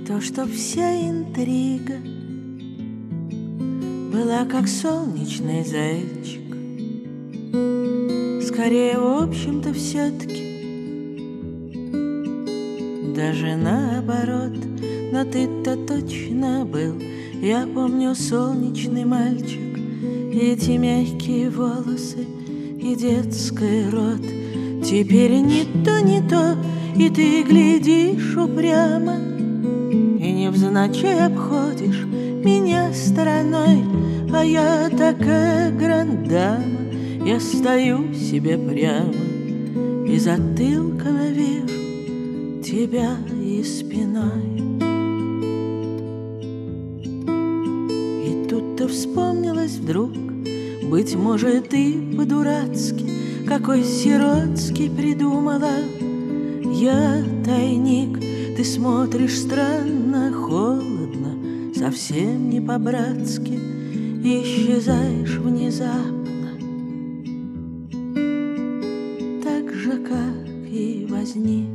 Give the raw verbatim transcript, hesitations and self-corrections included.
то, что вся интрига была как солнечный зайчик. Скорее, в общем-то, все-таки даже наоборот. Но ты-то точно был, я помню, солнечный мальчик, и эти мягкие волосы, и детский рот. Теперь не то, не то, и ты глядишь упрямо, и невзначай обходишь меня стороной. А я такая грандама, я стою себе прямо и затылком вижу тебя и спиной. И тут-то вспомнилось вдруг, быть может, и по-дурацки, какой сиротский придумала я тайник. Ты смотришь странно, холодно, совсем не по-братски, и исчезаешь внезапно, так же, как и возник.